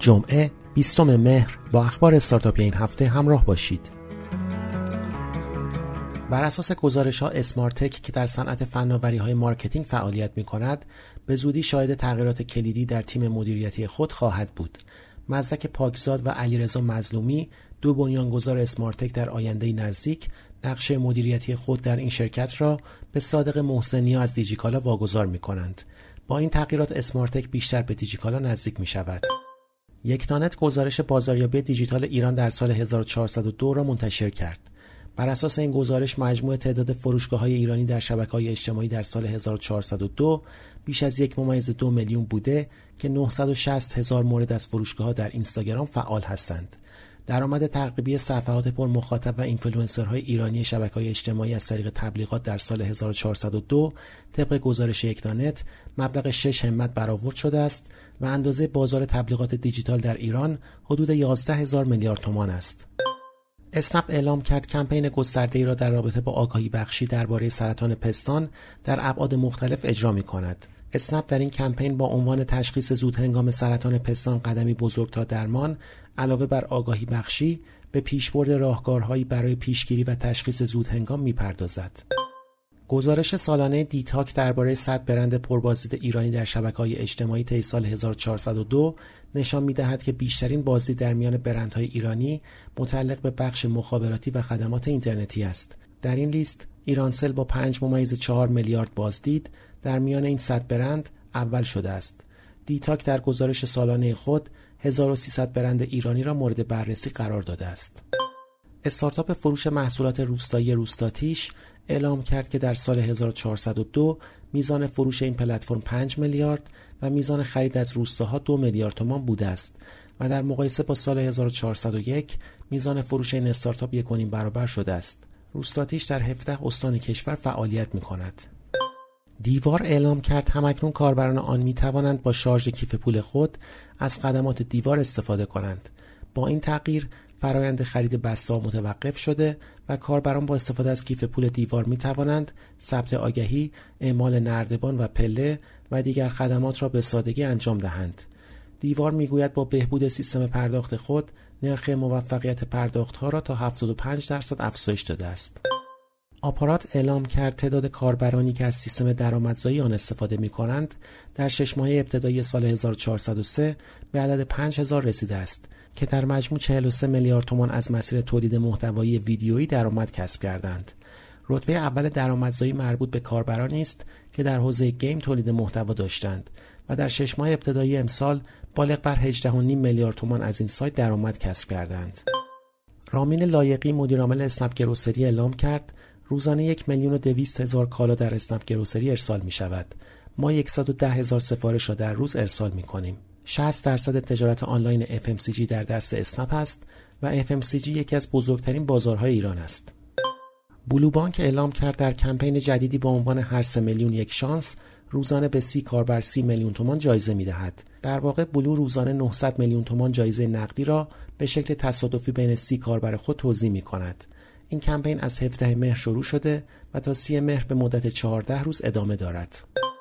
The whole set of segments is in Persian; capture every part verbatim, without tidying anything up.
جمعه بیستم مهر با اخبار استارتاپی این هفته همراه باشید. بر اساس گزارش‌ها اسمارتک که در صنعت فناوری‌های مارکتینگ فعالیت می‌کند، به زودی شاهد تغییرات کلیدی در تیم مدیریتی خود خواهد بود. مزدک پاکزاد و علیرضا مظلومی، دو بنیانگذار اسمارتک در آینده نزدیک، نقشه مدیریتی خود در این شرکت را به صادق محسنی از دیجیکالا واگذار می‌کنند. با این تغییرات اسمارتک بیشتر به دیجیکالا نزدیک می‌شود. یکتانت گزارش بازاریابی دیجیتال ایران در سال هزار و چهارصد و دو را منتشر کرد. بر اساس این گزارش مجموع تعداد فروشگاه‌های ایرانی در شبکه‌های اجتماعی در سال هزار و چهارصد و دو بیش از یک ممیز دو میلیون بوده که نهصد و شصت هزار مورد از فروشگاه‌ها در اینستاگرام فعال هستند. درآمد تقریبی صفحات پر مخاطب و اینفلوئنسرهای ایرانی شبکه‌های اجتماعی از طریق تبلیغات در سال هزار و چهارصد و دو طبق گزارش یکتانت مبلغ شش همت برآورد شده است و اندازه بازار تبلیغات دیجیتال در ایران حدود یازده هزار میلیارد تومان است. اسنپ اعلام کرد کمپین گسترده‌ای را در رابطه با آگاهی بخشی درباره سرطان پستان در ابعاد مختلف اجرا می‌کند. اسنپ در این کمپین با عنوان تشخیص زود هنگام سرطان پستان قدمی بزرگ تا درمان، علاوه بر آگاهی بخشی، به پیشبرد راهکارهایی برای پیشگیری و تشخیص زود هنگام می‌پردازد. گزارش سالانه دیتاک درباره صد برند پربازدید ایرانی در شبکه‌های اجتماعی طی سال هزار و چهارصد و دو نشان می‌دهد که بیشترین بازدید در میان برندهای ایرانی متعلق به بخش مخابراتی و خدمات اینترنتی است. در این لیست ایرانسل با پنج ممیز چهار میلیارد بازدید در میان این صد برند اول شده است. دیتاک در گزارش سالانه خود هزار و سیصد برند ایرانی را مورد بررسی قرار داده است. استارتاپ فروش محصولات روستایی روستاتیش اعلام کرد که در سال هزار و چهارصد و دو میزان فروش این پلتفرم پنج میلیارد و میزان خرید از روستاها دو میلیارد تومان بوده است و در مقایسه با سال هزار و چهارصد و یک میزان فروش این استارتاپ یک و نیم برابر شده است. روستاتیش در هفده استان کشور فعالیت می‌کند. دیوار اعلام کرد همکنون کاربران آن می‌توانند با شارژ کیف پول خود از خدمات دیوار استفاده کنند. با این تغییر فرایند خرید بسته‌ها متوقف شده و کاربران با استفاده از کیف پول دیوار می توانند ثبت آگهی، اعمال نردبان و پله و دیگر خدمات را به سادگی انجام دهند. دیوار می گوید با بهبود سیستم پرداخت خود نرخ موفقیت پرداخت‌ها را تا هفتاد و پنج درصد افزایش داده است. آپارات اعلام کرد تعداد کاربرانی که از سیستم درآمدزایی آن استفاده می کنند در شش ماهه ابتدایی سال هزار و چهارصد و سه به عدد پنج هزار رسیده است که در مجموع چهل و سه میلیارد تومان از مسیر تولید محتوایی ویدیویی درآمد کسب کردند. رتبه اول درآمدزایی مربوط به کاربرانی است که در حوزه گیم تولید محتوا داشتند و در شش ماه ابتدایی امسال بالغ بر هجده و نیم میلیارد تومان از این سایت درآمد کسب کردند. رامین لایقی مدیرعامل اسنپ گروسری اعلام کرد روزانه یک میلیون و دویست هزار کالا در اسنپ گروسری ارسال می شود. ما صد و ده هزار سفارش را در روز ارسال می کنیم. شصت درصد تجارت آنلاین اف ام سی جی در دست اسنپ است و اف ام سی جی یکی از بزرگترین بازارهای ایران است. بلو بانک اعلام کرد در کمپین جدیدی با عنوان هر سه میلیون یک شانس روزانه به سی کاربر سی میلیون تومان جایزه می دهد. در واقع بلو روزانه نهصد میلیون تومان جایزه نقدی را به شکل تصادفی بین سی کاربر خود توزیع می کند. این کمپین از هفده مهر شروع شده و تا سی مهر به مدت چهارده روز ادامه دارد.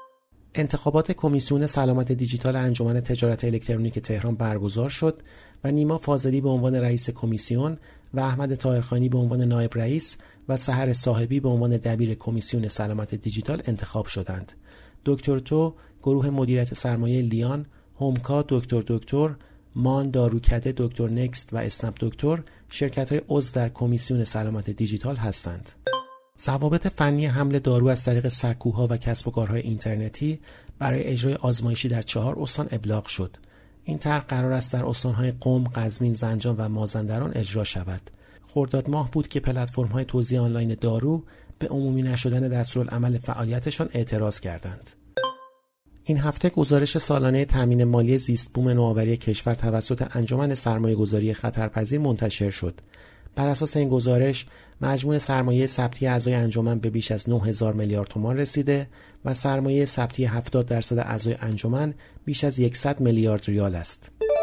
انتخابات کمیسیون سلامت دیجیتال انجمن تجارت الکترونیک تهران برگزار شد و نیما فاضلی به عنوان رئیس کمیسیون و احمد طاهرخانی به عنوان نایب رئیس و سحر صاحبی به عنوان دبیر کمیسیون سلامت دیجیتال انتخاب شدند. دکتر تو، گروه مدیریت سرمایه لیان، هومکا دکتر دکتر، مان داروکده دکتر نکست و اسنپ دکتر شرکت‌های عضو در کمیسیون سلامت دیجیتال هستند. ضوابط فنی حمل دارو از طریق سکوها و کسب و کارهای اینترنتی برای اجرای آزمایشی در چهار استان ابلاغ شد. این طرح قرار است در استان‌های قم، قزوین، زنجان و مازندران اجرا شود. خرداد ماه بود که پلتفرم‌های توزیع آنلاین دارو به عمومی نشدن دستورالعمل فعالیتشان اعتراض کردند. این هفته گزارش سالانه تامین مالی زیست بوم نوآوری کشور توسط انجمن سرمایه‌گذاری خطرپذیر منتشر شد. بر اساس این گزارش مجموع سرمایه ثبتی اعضای انجمن به بیش از نه هزار میلیارد تومان رسیده و سرمایه ثبتی هفتاد درصد اعضای انجمن بیش از صد میلیارد ریال است.